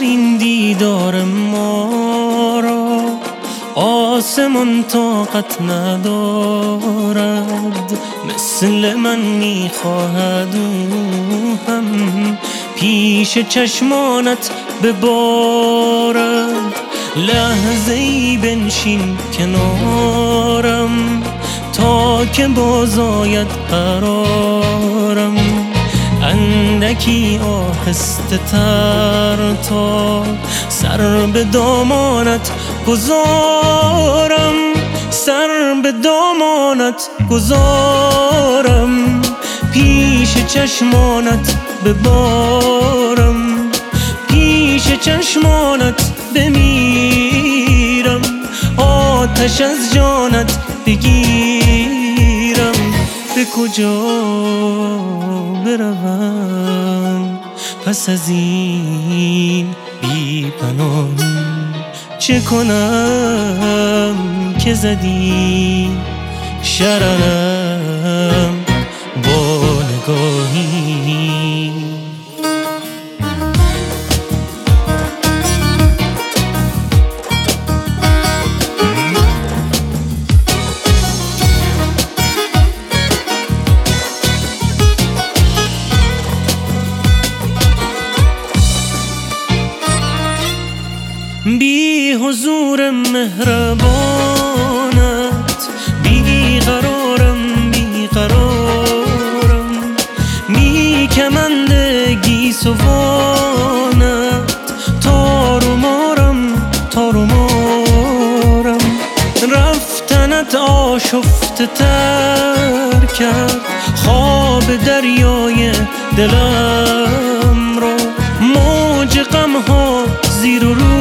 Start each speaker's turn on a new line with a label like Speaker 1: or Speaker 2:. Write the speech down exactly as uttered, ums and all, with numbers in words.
Speaker 1: این دیدار ما را آسمان طاقت ندارد، مثل من میخواهد او هم پیش چشمانت ببارد. لحظه ای بنشین کنارم تا که باز آید قرارم، اندکی آهسته تر تا سر به دامانت گذارم، سر به دامانت گذارم، پیش چشمانت ببارم، پیش چشمانت بمیرم، آتش از جانت بگیرم. به کجا بروم پس از این بی پناهی؟ چه کنم که زدی شررم با نگاهی؟ بی حضور مهربانت بی قرارم، بی قرارم، می کمند گیسوانت تار و مارم، تار و مارم. رفتنت آشفته تر کرد خواب دریای دلم را، موج غم ها زیر و رو